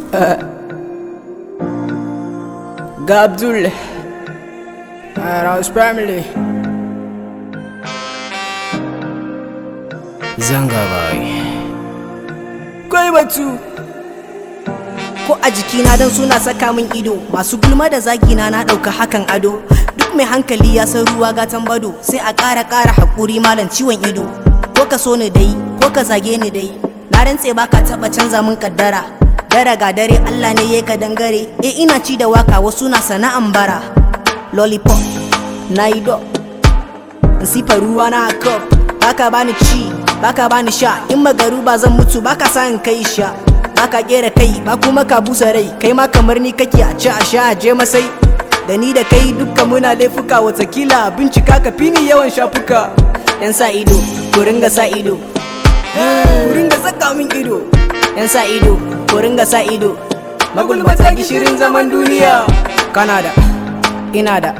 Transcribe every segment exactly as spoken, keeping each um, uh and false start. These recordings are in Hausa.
Ga Abdul Rouse family Zanga boy kai batu ko a jikina dan suna saka min ido masu gulma da zagina na dauka hakan ado duk mai hankali ya san ruwa gatan bado sai a ƙara ƙara hakuri malam ciwon ido ko ka so ni dai ko ka zage ni dai na rantse baka taba canza min kaddara dare ga dare Allah ne yayi ka dangare eh ina ci da waka wasu na sana'an bara lollipop nayi do sifa ruwa na cup baka bani ci baka bani sha in magaru ba zan mutu baka san kai sha baka kera kai ba kuma ka busa rai kai ma kamar ni kake a ci a sha a je masai da ni da kai dukkan muna laifuka watakila bincika ka fini yawan shafuka yan sa ido ku ringa sa ido ku ringa saka min ido yan sa ido ku ringa sa ido magulmata gishirin zaman duniya kana da ina da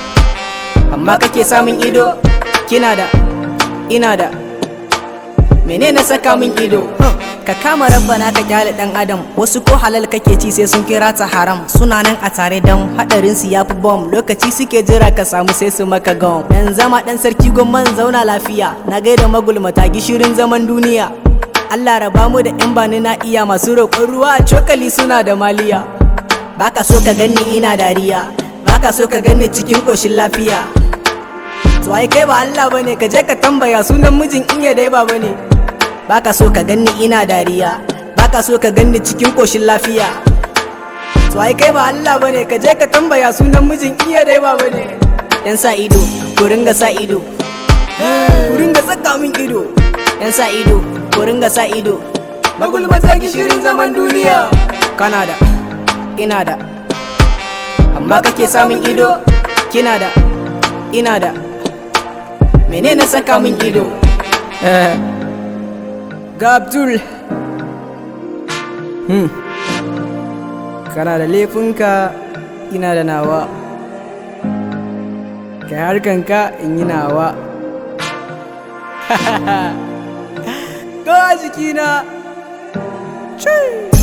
amma kake samun ido kina da ina da menene saka min ido ka kama rabbana ka kyale dan adam wasu ko halal kake ci sai sun kira ta haram suna nan a tare dan hadarin su yafi bomb lokaci suke jira ka samu sai su maka gam dan zama dan sarki gomman zauna lafiya na gaida magulmata gishirin zaman duniya Allah raba mu da yan bani na iya masu roƙon ruwa a cokali suna da maliya baka so ka ganni ina dariya baka so ka ganni cikin koshin lafiya to ai kai ba Allah bane ka je ka tambaya sunan mijin iya dai ba bane baka so ka ganni ina dariya baka so ka ganni cikin koshin lafiya to ai kai ba Allah bane ka je ka tambaya sunan mijin iya dai ba bane yan sa ido ku ringa sa ido ku ringa saka min ido yan sa ido ku ringa sa ido magulmata gishirin zaman duniya kana da ina da amma kake samun ido kina da ina da menene saka min ido Ga Abdul hmm. Kana da laifinka ina da nawa kai harkanka in yi nawa ga jikina